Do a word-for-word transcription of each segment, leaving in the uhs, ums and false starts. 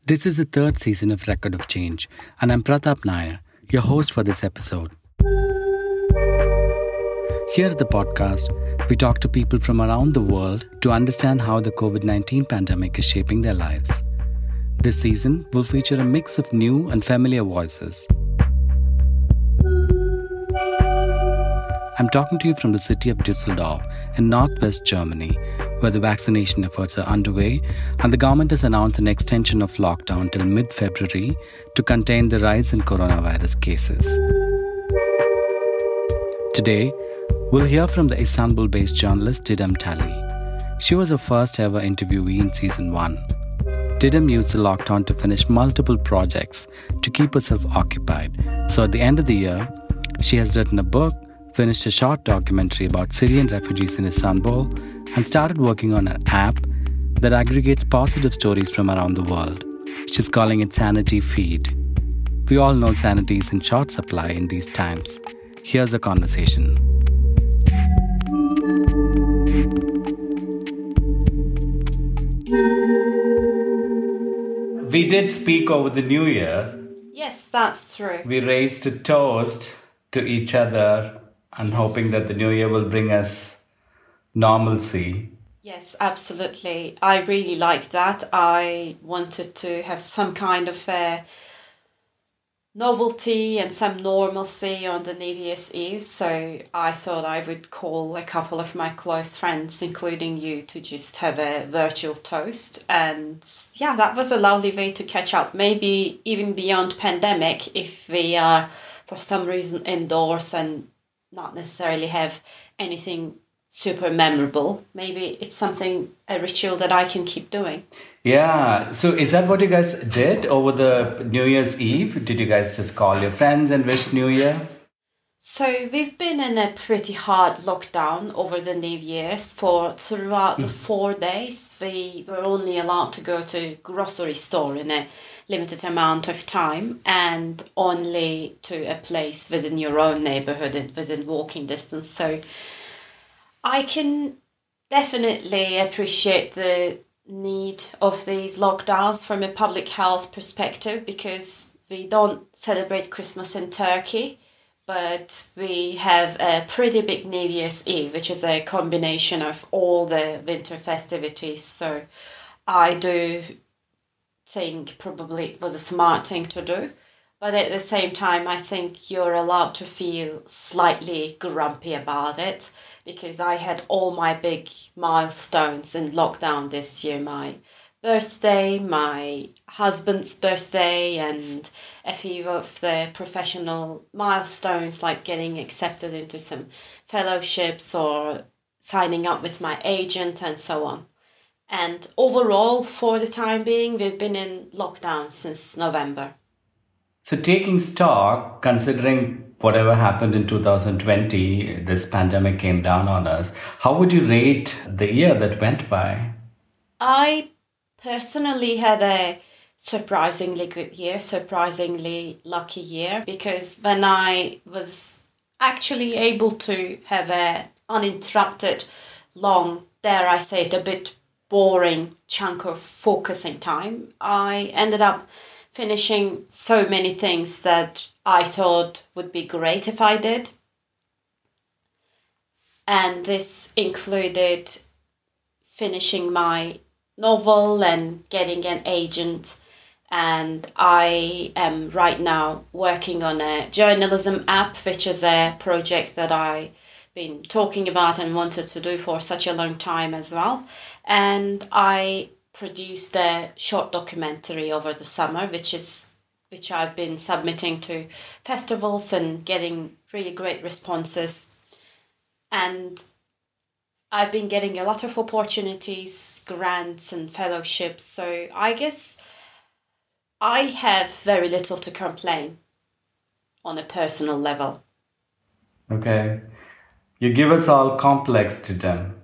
This is the third season of Record of Change, and I'm Pratap Nair, your host for this episode. Here at the podcast, we talk to people from around the world to understand how the covid nineteen pandemic is shaping their lives. This season will feature a mix of new and familiar voices. I'm talking to you from the city of Düsseldorf in northwest Germany, where the vaccination efforts are underway and the government has announced an extension of lockdown till mid-February to contain the rise in coronavirus cases. Today, we'll hear from the Istanbul-based journalist Didem Tali. She was the first ever interviewee in season one. Didem used the lockdown to finish multiple projects to keep herself occupied. So at the end of the year, she has written a book, finished a short documentary about Syrian refugees in Istanbul, and started working on an app that aggregates positive stories from around the world. She's calling it Sanity Feed. We all know sanity is in short supply in these times. Here's a conversation. We did speak over the New Year. Yes, that's true. We raised a toast to each other and Yes. hoping that the new year will bring us normalcy. Yes, absolutely. I really like that. I wanted to have some kind of a novelty and some normalcy on the New Year's Eve, so I thought I would call a couple of my close friends, including you, to just have a virtual toast. And yeah, that was a lovely way to catch up. Maybe even beyond pandemic, if we are for some reason indoors and not necessarily have anything super memorable. Maybe it's something, a ritual that I can keep doing. Yeah. So is that what you guys did over the New Year's Eve? Did you guys just call your friends and wish New Year? So we've been in a pretty hard lockdown over the New Year's for throughout the four days. We were only allowed to go to grocery store in a limited amount of time and only to a place within your own neighborhood and within walking distance. So I can definitely appreciate the need of these lockdowns from a public health perspective, because we don't celebrate Christmas in Turkey, but we have a pretty big New Year's Eve, which is a combination of all the winter festivities. So I do think probably it was a smart thing to do. But at the same time, I think you're allowed to feel slightly grumpy about it, because I had all my big milestones in lockdown this year. My birthday, my husband's birthday, and a few of the professional milestones like getting accepted into some fellowships or signing up with my agent and so on. And overall, for the time being, we've been in lockdown since November. So taking stock, considering whatever happened in two thousand twenty, this pandemic came down on us, how would you rate the year that went by? I personally had a surprisingly good year, surprisingly lucky year, because when I was actually able to have a uninterrupted, long, dare I say it, a bit boring chunk of focusing time, I ended up finishing so many things that I thought would be great if I did. And this included finishing my novel and getting an agent. And I am right now working on a journalism app, which is a project that I've been talking about and wanted to do for such a long time as well. And I produced a short documentary over the summer, which is which I've been submitting to festivals and getting really great responses. And I've been getting a lot of opportunities, grants and fellowships. So I guess I have very little to complain on a personal level. Okay. You give us all complex to them.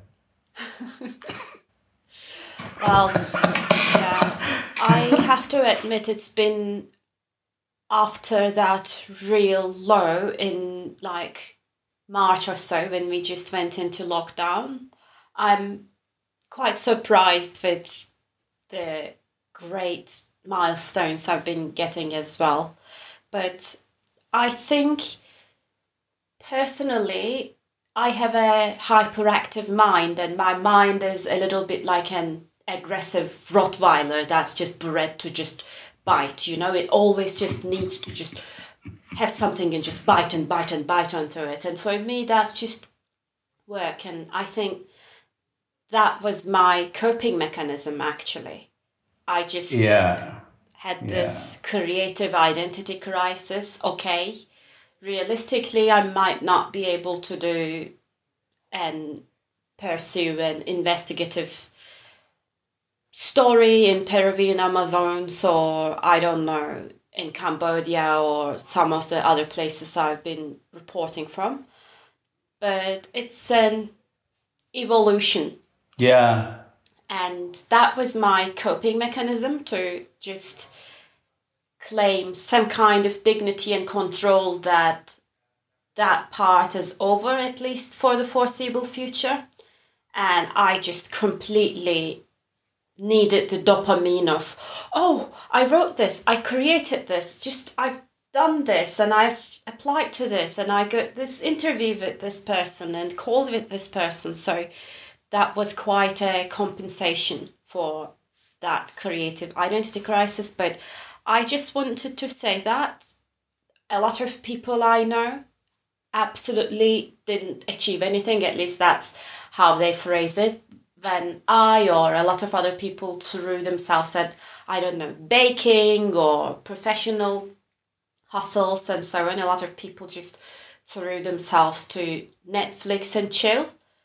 Well, yeah, I have to admit it's been after that real low in like March or so when we just went into lockdown. I'm quite surprised with the great milestones I've been getting as well. But I think personally, I have a hyperactive mind, and my mind is a little bit like an aggressive Rottweiler that's just bred to just bite. You know, it always just needs to just have something and just bite and bite and bite onto it. And for me, that's just work. And I think that was my coping mechanism, actually. I just Yeah. had this creative identity crisis. Okay, realistically, I might not be able to do and pursue an investigative story in Peruvian Amazons, or I don't know, in Cambodia or some of the other places I've been reporting from. But it's an evolution. Yeah. And that was my coping mechanism, to just claim some kind of dignity and control that that part is over, at least for the foreseeable future. And I just completely needed the dopamine of, oh, I wrote this, I created this, just I've done this and I've applied to this and I got this interview with this person and called with this person. So that was quite a compensation for that creative identity crisis. But I just wanted to say that a lot of people I know absolutely didn't achieve anything, at least that's how they phrase it. When I or a lot of other people threw themselves at, I don't know, baking or professional hustles and so on, a lot of people just threw themselves to Netflix and chill.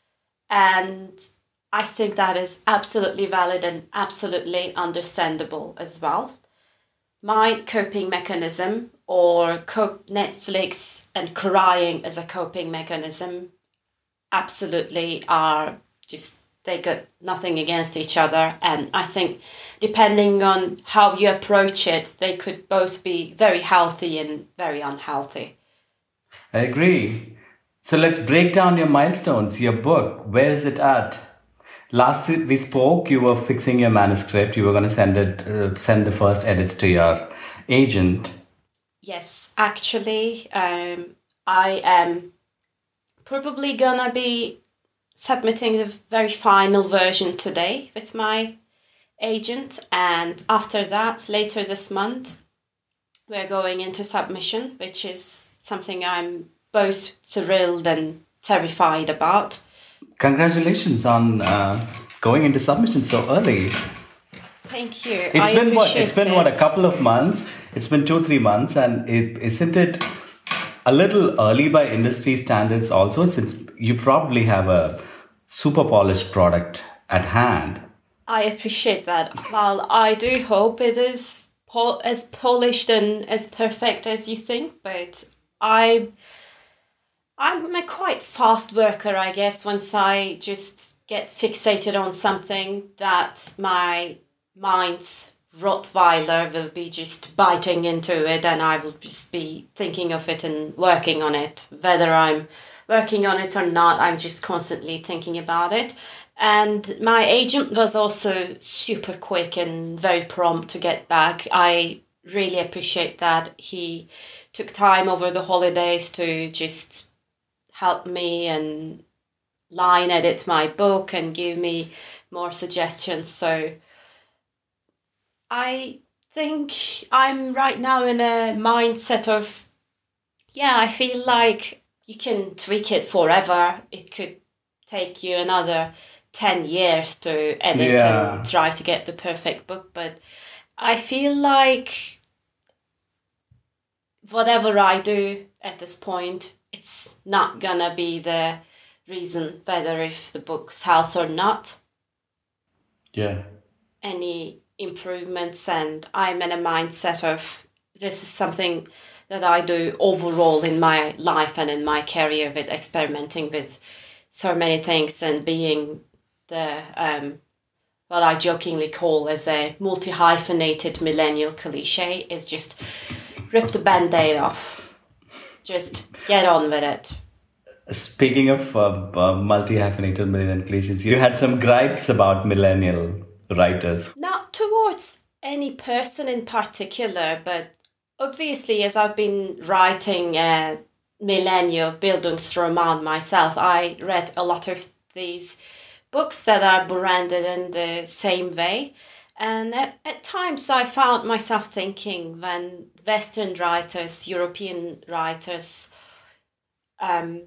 And I think that is absolutely valid and absolutely understandable as well. My coping mechanism, or cope Netflix and crying as a coping mechanism, absolutely are just, they got nothing against each other. And I think depending on how you approach it, they could both be very healthy and very unhealthy. I agree. So let's break down your milestones, your book. Where is it at? Last week we spoke, you were fixing your manuscript. You were going to send it, uh, send the first edits to your agent. Yes, actually, um, I am probably going to be submitting the very final version today with my agent. And after that, later this month, we're going into submission, which is something I'm both thrilled and terrified about. Congratulations on uh, going into submission so early. Thank you. It's I been what? appreciate It's been it. what, a couple of months. It's been two, three months, and it, isn't it a little early by industry standards? Also, since you probably have a super polished product at hand. I appreciate that. Well, I do hope it is pol- as polished and as perfect as you think, but I. I'm a quite fast worker, I guess. Once I just get fixated on something, that my mind's Rottweiler will be just biting into it, and I will just be thinking of it and working on it. Whether I'm working on it or not, I'm just constantly thinking about it. And my agent was also super quick and very prompt to get back. I really appreciate that. He took time over the holidays to just help me and line edit my book and give me more suggestions. So I think I'm right now in a mindset of, yeah, I feel like you can tweak it forever. It could take you another ten years to edit Yeah. and try to get the perfect book. But I feel like whatever I do at this point, it's not gonna be the reason whether if the book sells or not. Yeah. Any improvements, and I'm in a mindset of this is something that I do overall in my life and in my career, with experimenting with so many things and being the um what I jokingly call as a multi-hyphenated millennial cliche is just rip the band-aid off. Just get on with it. Speaking of uh, uh, multi-hyphenated millennial cliches, you had some gripes about millennial writers. Not towards any person in particular, but obviously, as I've been writing a millennial Bildungsroman myself, I read a lot of these books that are branded in the same way. And at, at times I found myself thinking when Western writers, European writers, um,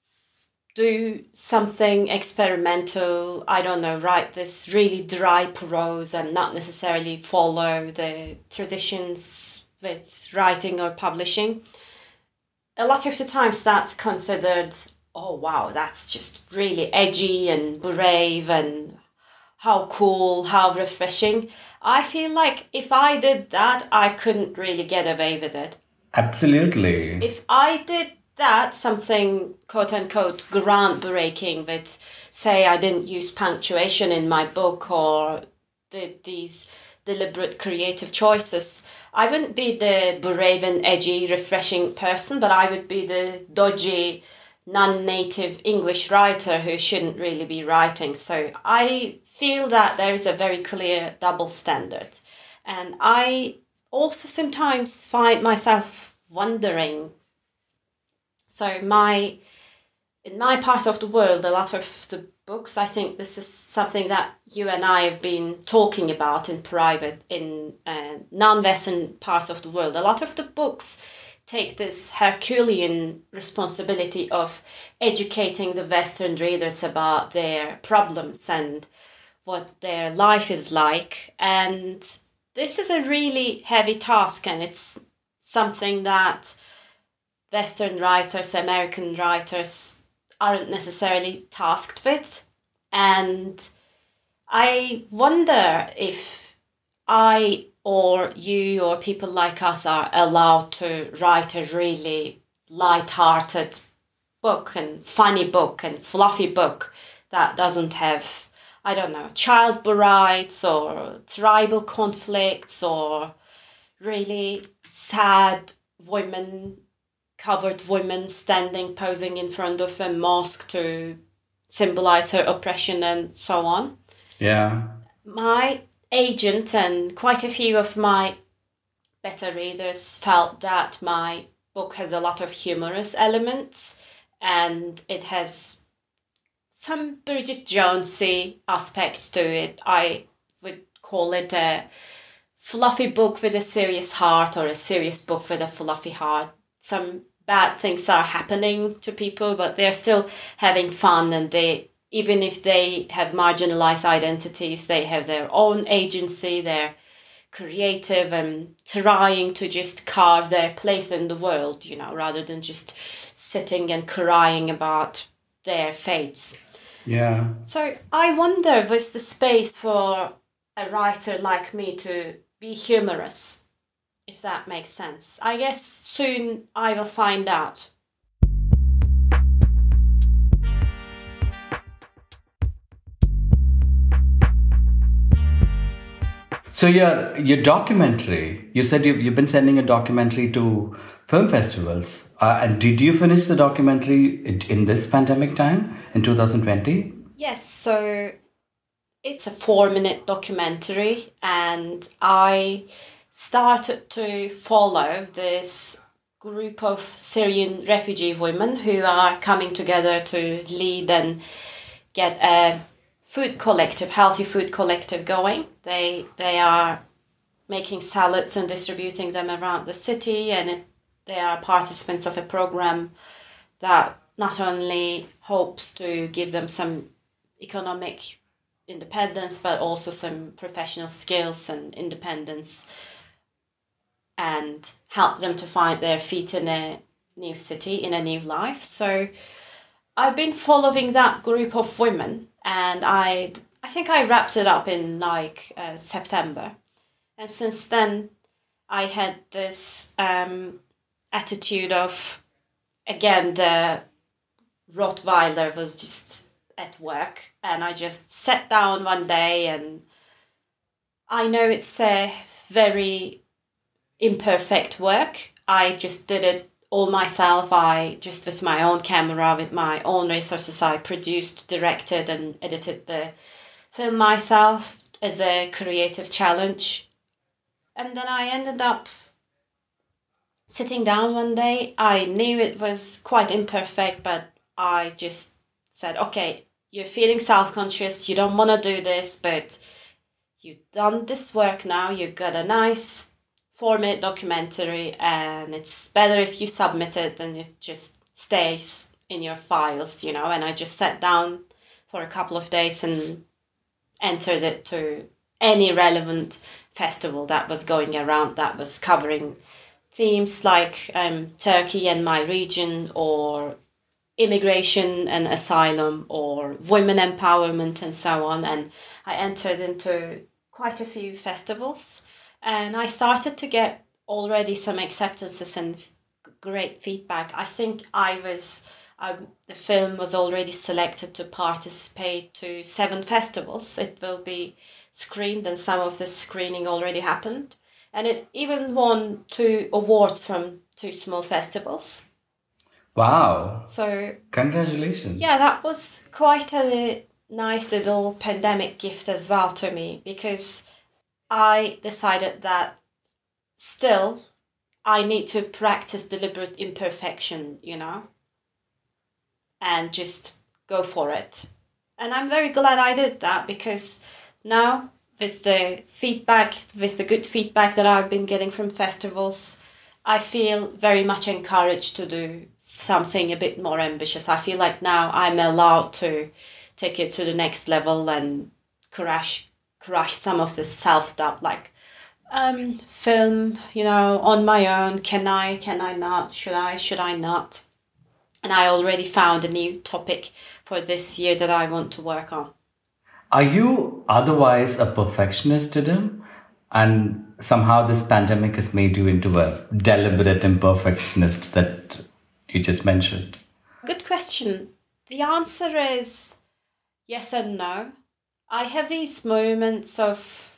do something experimental, I don't know, write this really dry prose and not necessarily follow the traditions with writing or publishing. A lot of the times that's considered, oh wow, that's just really edgy and brave and how cool, how refreshing. I feel like if I did that, I couldn't really get away with it. Absolutely. If I did that, something quote unquote groundbreaking with, say, I didn't use punctuation in my book or did these deliberate creative choices, I wouldn't be the brave and edgy, refreshing person, but I would be the dodgy, non-native English writer who shouldn't really be writing. So I feel that there is a very clear double standard. And I also sometimes find myself wondering, so my in my part of the world, a lot of the books, I think this is something that you and I have been talking about in private, in uh, non-Western parts of the world. A lot of the books take this Herculean responsibility of educating the Western readers about their problems and what their life is like. And this is a really heavy task, and it's something that Western writers, American writers aren't necessarily tasked with. And I wonder if I or you or people like us are allowed to write a really light-hearted book and funny book and fluffy book that doesn't have, I don't know, child brides or tribal conflicts or really sad women, covered women standing, posing in front of a mosque to symbolize her oppression and so on. Yeah. My agent and quite a few of my beta readers felt that my book has a lot of humorous elements and it has some Bridget Jonesy aspects to it. I would call it a fluffy book with a serious heart or a serious book with a fluffy heart. Some bad things are happening to people, but they're still having fun, and they, even if they have marginalized identities, they have their own agency, they're creative and trying to just carve their place in the world, you know, rather than just sitting and crying about their fates. Yeah. So I wonder, was the space for a writer like me to be humorous, if that makes sense? I guess soon I will find out. So your your documentary, you said you've, you've been sending a documentary to film festivals. Uh, and did you finish the documentary in, in this pandemic time, in two thousand twenty? Yes, so it's a four-minute documentary, and I started to follow this group of Syrian refugee women who are coming together to lead and get a food collective, healthy food collective going. They they are making salads and distributing them around the city, and it, they are participants of a program that not only hopes to give them some economic independence, but also some professional skills and independence, and help them to find their feet in a new city, in a new life. So I've been following that group of women, and I I think I wrapped it up in like uh, September. And since then, I had this um, attitude of, again, the Rottweiler was just at work, and I just sat down one day, and I know it's a very imperfect work. I just did it all myself. I just, with my own camera, with my own resources, I produced, directed and edited the film myself as a creative challenge. And then I ended up sitting down one day. I knew it was quite imperfect, but I just said, okay, you're feeling self-conscious, you don't want to do this, but you've done this work now, you've got a nice four-minute documentary, and it's better if you submit it than it just stays in your files, you know. And I just sat down for a couple of days and entered it to any relevant festival that was going around that was covering themes like um, Turkey and my region, or immigration and asylum, or women empowerment, and so on. And I entered into quite a few festivals, and I started to get already some acceptances and f- great feedback. I think I was, um, the film was already selected to participate to seven festivals. It will be screened, and some of the screening already happened. And it even won two awards from two small festivals. Wow. So, Congratulations. yeah, that was quite a nice little pandemic gift as well to me, because I decided that still I need to practice deliberate imperfection, you know, and just go for it. And I'm very glad I did that, because now with the feedback, with the good feedback that I've been getting from festivals, I feel very much encouraged to do something a bit more ambitious. I feel like now I'm allowed to take it to the next level and crush crush some of the self-doubt, like um film, you know, on my own. Can I, can I not? Should I, should I not? And I already found a new topic for this year that I want to work on. Are you otherwise a perfectionist, Tidham? And somehow this pandemic has made you into a deliberate imperfectionist that you just mentioned? Good question. The answer is yes and no. I have these moments of,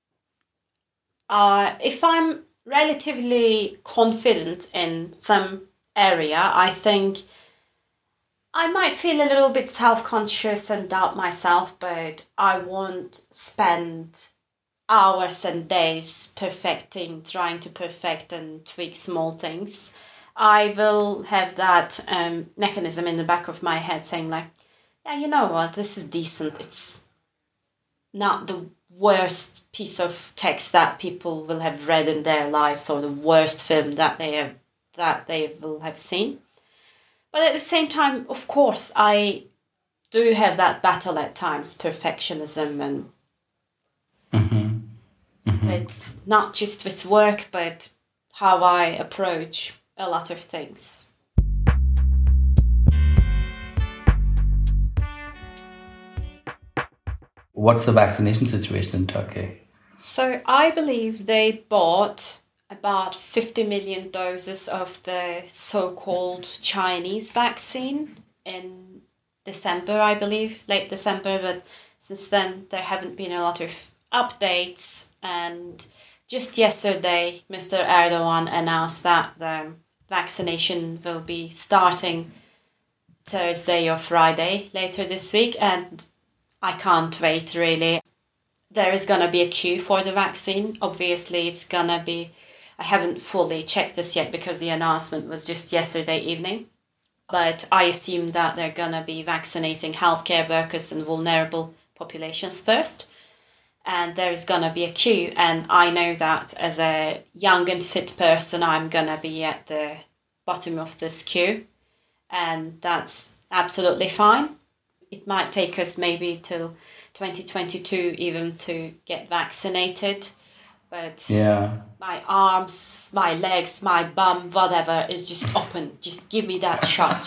uh, if I'm relatively confident in some area, I think I might feel a little bit self-conscious and doubt myself, but I won't spend hours and days perfecting, trying to perfect and tweak small things. I will have that um, mechanism in the back of my head saying like, yeah, you know what, this is decent. It's not the worst piece of text that people will have read in their lives, or the worst film that they have that they will have seen. But at the same time, of course, I do have that battle at times, perfectionism, and Mm-hmm. Mm-hmm. it's not just with work, but how I approach a lot of things. What's the vaccination situation in Turkey? So I believe they bought about fifty million doses of the so-called Chinese vaccine in December, I believe, late December. But since then, there haven't been a lot of updates. And just yesterday, Mister Erdogan announced that the vaccination will be starting Thursday or Friday later this week. And I can't wait, really. There is going to be a queue for the vaccine. Obviously, it's going to be... I haven't fully checked this yet because the announcement was just yesterday evening. But I assume that they're going to be vaccinating healthcare workers and vulnerable populations first. And there is going to be a queue. And I know that as a young and fit person, I'm going to be at the bottom of this queue. And that's absolutely fine. It might take us maybe till twenty twenty-two even to get vaccinated. But Yeah. my arms, my legs, my bum, whatever is just open. Just give me that shot.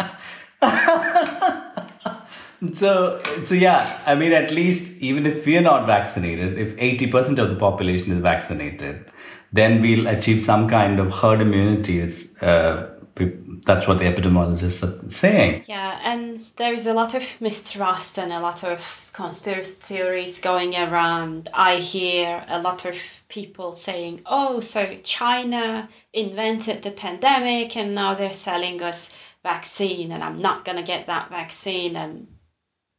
So, so yeah, I mean, at least even if we're not vaccinated, if eighty percent of the population is vaccinated, then we'll achieve some kind of herd immunity. It's, uh, that's what the epidemiologists are saying. Yeah, and there is a lot of mistrust and a lot of conspiracy theories going around. I hear a lot of people saying, oh, so China invented the pandemic and now they're selling us vaccine and I'm not going to get that vaccine. And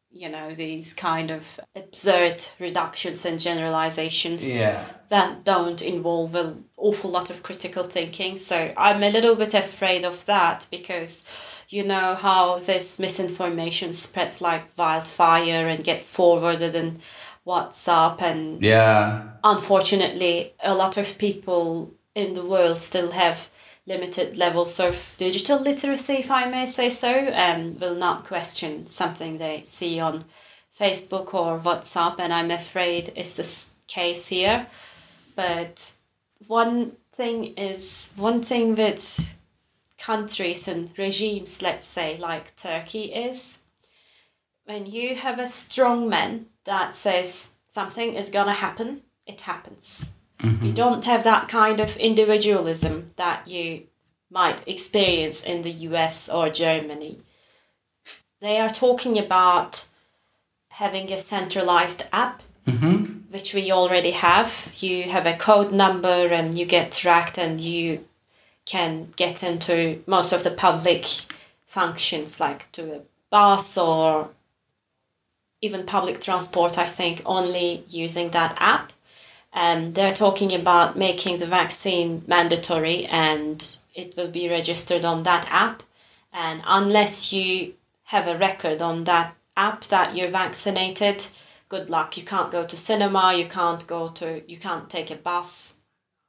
you know, these kind of absurd reductions and generalizations Yeah. that don't involve an awful lot of critical thinking. So I'm a little bit afraid of that because you know how this misinformation spreads like wildfire and gets forwarded in WhatsApp, and Yeah. unfortunately a lot of people in the world still have limited levels of digital literacy, if I may say so, and will not question something they see on Facebook or WhatsApp, and I'm afraid it's this case here. But one thing is, one thing with countries and regimes, let's say, like Turkey is, when you have a strong man that says something is gonna happen, it happens. You don't have that kind of individualism that you might experience in the U S or Germany. They are talking about having a centralized app, which we already have. You have a code number and you get tracked and you can get into most of the public functions, like to a bus or even public transport, I think, only using that app. And they're talking about making the vaccine mandatory and it will be registered on that app. And unless you have a record on that app that you're vaccinated, good luck. You can't go to cinema, you can't go to, you can't take a bus.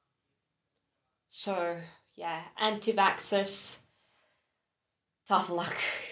So, yeah, anti-vaxxers, tough luck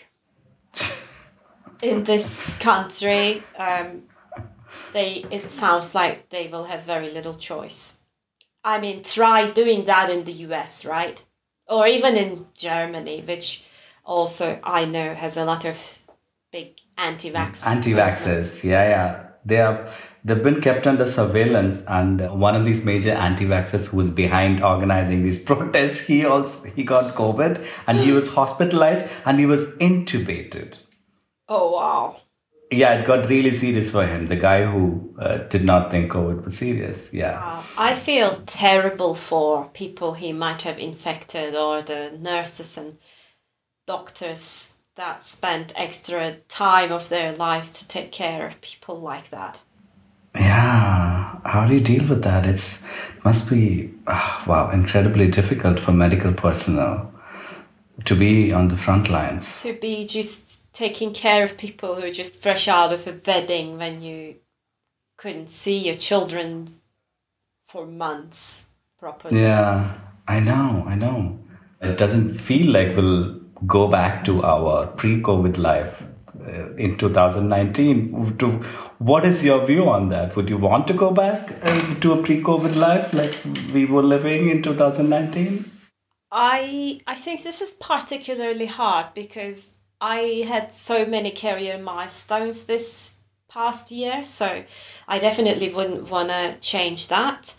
in this country. Um, they it sounds like they will have very little choice. I mean, try doing that in the U S, right? Or even in Germany, which also I know has a lot of big anti-vax Anti-vaxxers, yeah, yeah. They are, they've been kept under surveillance, and one of these major anti-vaxxers who was behind organizing these protests, he also he got COVID and he was hospitalized and he was intubated. Oh, wow. Yeah, it got really serious for him. The guy who uh, did not think COVID was serious. Yeah. Wow. I feel terrible for people he might have infected, or the nurses and doctors that spent extra time of their lives to take care of people like that. Yeah. How do you deal with that? It's must be, oh, wow, incredibly difficult for medical personnel to be on the front lines. To be just taking care of people who are just fresh out of a wedding when you couldn't see your children for months properly. Yeah, I know, I know. It doesn't feel like we'll go back to our pre-COVID life uh, in two thousand nineteen. To, what is your view on that? Would you want to go back uh, to a pre-COVID life like we were living in two thousand nineteen? I I think this is particularly hard because I had so many career milestones this past year, so I definitely wouldn't want to change that.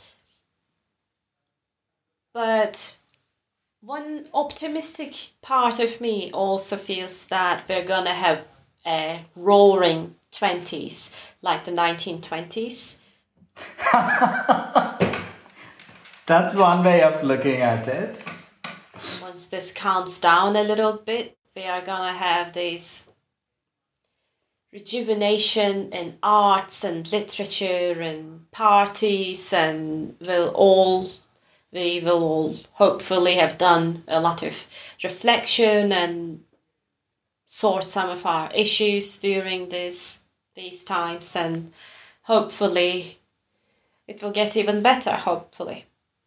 But one optimistic part of me also feels that we're gonna have a roaring twenties, like the nineteen twenties. That's one way of looking at it. Once this calms down a little bit, we are gonna have this rejuvenation in arts and literature and parties, and we'll all we will all hopefully have done a lot of reflection and sort some of our issues during this these times, and hopefully it will get even better, hopefully.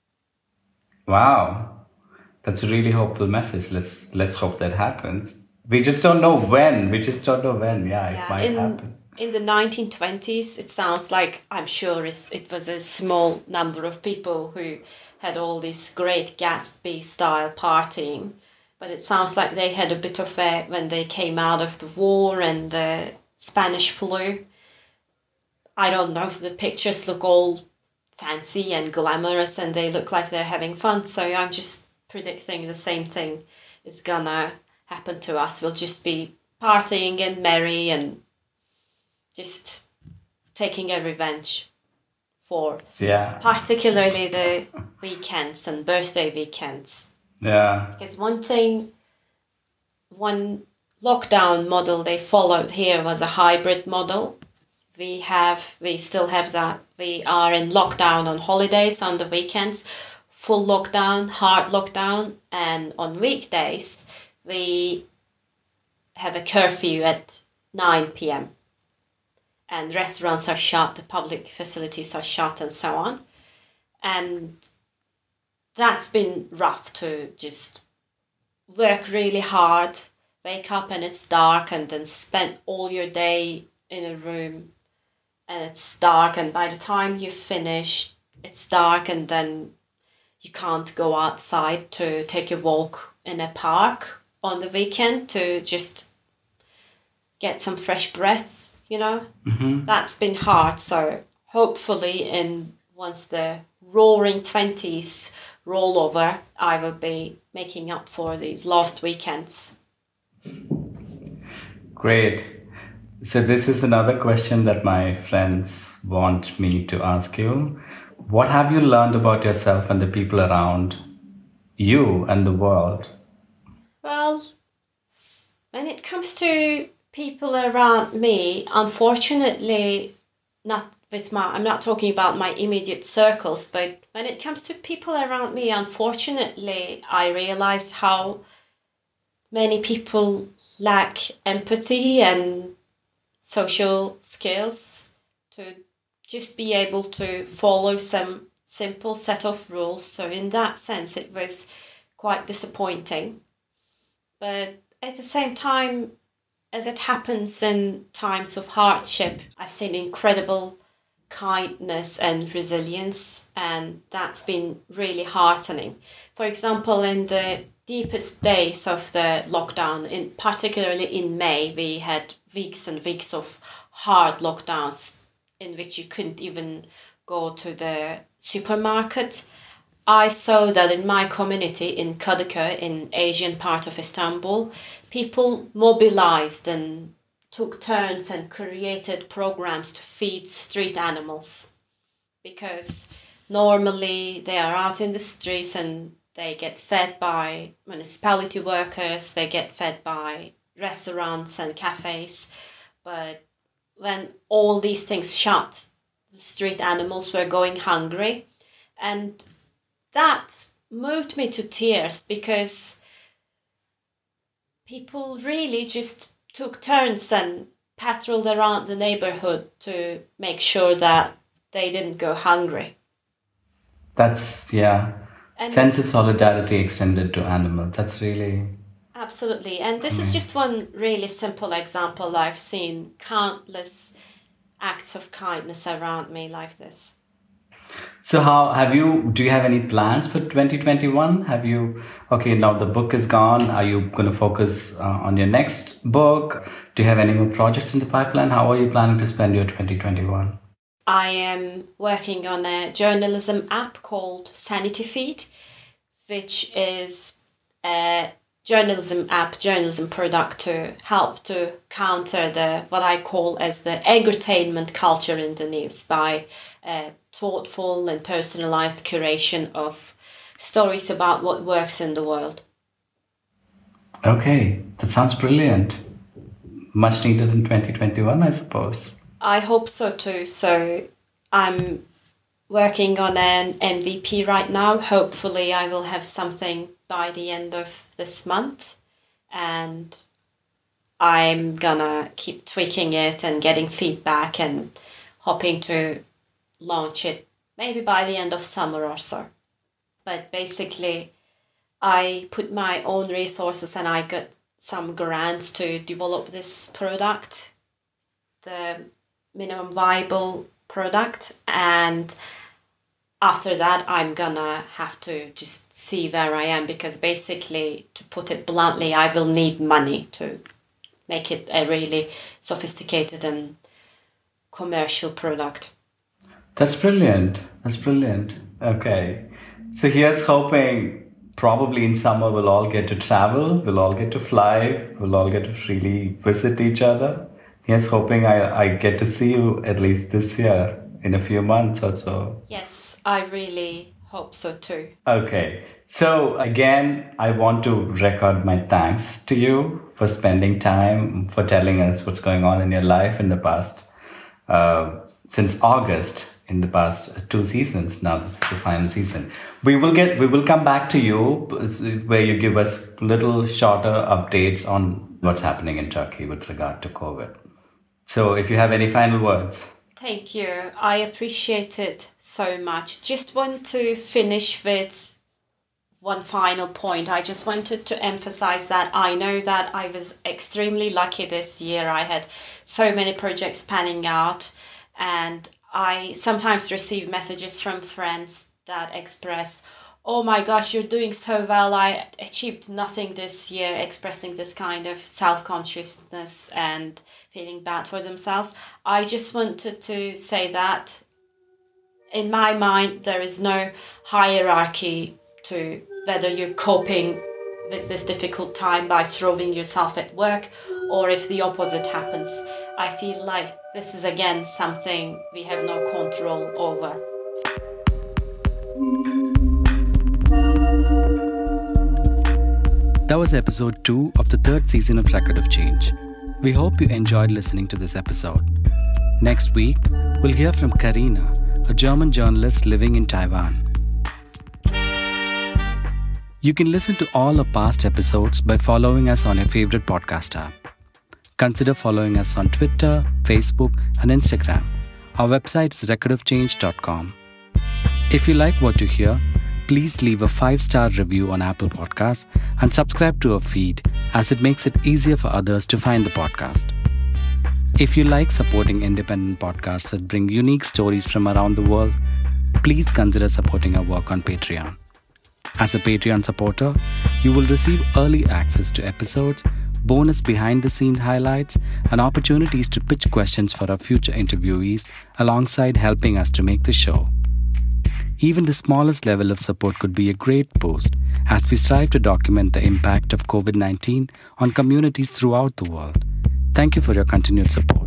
Wow. That's a really hopeful message. Let's let's hope that happens. We just don't know when. We just don't know when. Yeah, Yeah, it might in happen. in the nineteen twenties, it sounds like, I'm sure it's, it was a small number of people who had all this great Gatsby style partying, but it sounds like they had a bit of a, when they came out of the war and the Spanish flu. I don't know, the pictures look all fancy and glamorous and they look like they're having fun, so I'm just predicting the same thing is gonna happen to us. We'll just be partying and merry and just taking a revenge for Yeah. particularly the weekends and birthday weekends. Yeah. Because one thing, one lockdown model they followed here was a hybrid model. We have, we still have that. We are in lockdown on holidays, on the weekends, full lockdown, hard lockdown, and on weekdays we have a curfew at nine p.m. and restaurants are shut, the public facilities are shut, and so on. And that's been rough to just work really hard, wake up and it's dark, and then spend all your day in a room and it's dark, and by the time you finish it's dark, and then you can't go outside to take a walk in a park on the weekend to just get some fresh breath, you know. Mm-hmm. That's been hard. So hopefully in once the roaring twenties roll over, I will be making up for these lost weekends. Great. So this is another question that my friends want me to ask you. What have you learned about yourself and the people around you and the world? Well, when it comes to people around me, unfortunately, not with my, I'm not talking about my immediate circles, but when it comes to people around me, unfortunately, I realized how many people lack empathy and social skills to just be able to follow some simple set of rules. So in that sense, it was quite disappointing. But at the same time, as it happens in times of hardship, I've seen incredible kindness and resilience, and that's been really heartening. For example, in the deepest days of the lockdown, in particularly in May, we had weeks and weeks of hard lockdowns in which you couldn't even go to the supermarket. I saw that in my community in Kadıköy, in Asian part of Istanbul, people mobilized and took turns and created programs to feed street animals, because normally they are out in the streets and they get fed by municipality workers, they get fed by restaurants and cafes. But when all these things shut, the street animals were going hungry. And that moved me to tears, because people really just took turns and patrolled around the neighborhood to make sure that they didn't go hungry. That's, yeah, and sense of solidarity extended to animals. That's really... Absolutely. And this is just one really simple example. I've seen countless acts of kindness around me like this. So how have you, do you have any plans for twenty twenty-one? Have you, okay, now the book is gone. Are you going to focus uh, on your next book? Do you have any more projects in the pipeline? How are you planning to spend your twenty twenty-one? I am working on a journalism app called Sanity Feed, which is a journalism app, journalism product to help to counter the, what I call as the entertainment culture in the news by a thoughtful and personalized curation of stories about what works in the world. Okay, that sounds brilliant. Much needed in twenty twenty-one, I suppose. I hope so too. So I'm working on an M V P right now. Hopefully I will have something by the end of this month, and I'm gonna keep tweaking it and getting feedback and hoping to launch it maybe by the end of summer or so. But basically I put my own resources and I got some grants to develop this product, the minimum viable product, and after that I'm gonna have to just see where I am, because basically, to put it bluntly, I will need money to make it a really sophisticated and commercial product. That's brilliant. That's brilliant. Okay. So here's hoping probably in summer we'll all get to travel, we'll all get to fly, we'll all get to freely visit each other. Here's hoping I, I get to see you at least this year, in a few months or so. Yes, I really Hope so too. Okay. So again, I want to record my thanks to you for spending time, for telling us what's going on in your life in the past, uh, since August, in the past two seasons. Now this is the final season. We will get, we will come back to you where you give us little shorter updates on what's happening in Turkey with regard to COVID. So if you have any final words. Thank you. I appreciate it so much. Just want to finish with one final point. I just wanted to emphasize that I know that I was extremely lucky this year. I had so many projects panning out, and I sometimes receive messages from friends that express, oh my gosh, you're doing so well. I achieved nothing this year, expressing this kind of self-consciousness and feeling bad for themselves. I just wanted to say that in my mind, there is no hierarchy to whether you're coping with this difficult time by throwing yourself at work or if the opposite happens. I feel like this is again something we have no control over. That was episode two of the third season of Record of Change. We hope you enjoyed listening to this episode. Next week, we'll hear from Karina, a German journalist living in Taiwan. You can listen to all our past episodes by following us on your favorite podcast app. Consider following us on Twitter, Facebook, and Instagram. Our website is record of change dot com. If you like what you hear, please leave a five-star review on Apple Podcasts and subscribe to our feed, as it makes it easier for others to find the podcast. If you like supporting independent podcasts that bring unique stories from around the world, please consider supporting our work on Patreon. As a Patreon supporter, you will receive early access to episodes, bonus behind-the-scenes highlights, and opportunities to pitch questions for our future interviewees alongside helping us to make the show. Even the smallest level of support could be a great boost as we strive to document the impact of covid nineteen on communities throughout the world. Thank you for your continued support.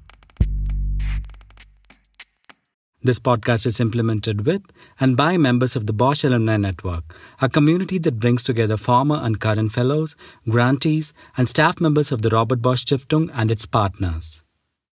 This podcast is implemented with and by members of the Bosch Alumni Network, a community that brings together former and current fellows, grantees, and staff members of the Robert Bosch Stiftung and its partners.